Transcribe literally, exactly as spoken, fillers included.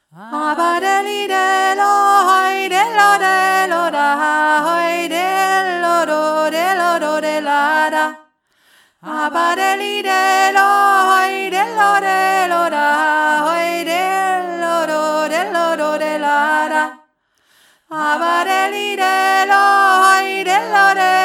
Abadeli de lo, hoy de lo de lo da, hoy de lo do de lo do de la da. Abadeli de lo, hoy de lo de lo da, hoy de lo do de lo do de la da. Abadeli de lo, hoy de lo de